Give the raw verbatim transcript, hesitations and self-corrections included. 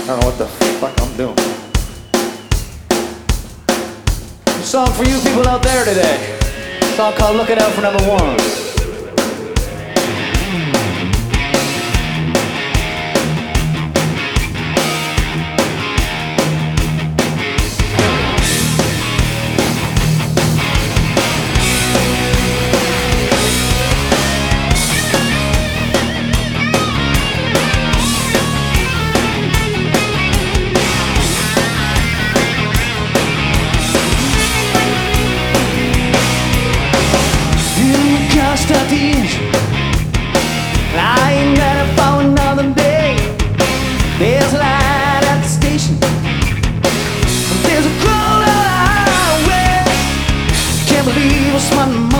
I don't know what the fuck I'm doing. A song for you people out there today. A song called Looking Out for Number One. I ain't ready for another day. There's a light at the station. There's a crowd out highway. Can't believe it's Monday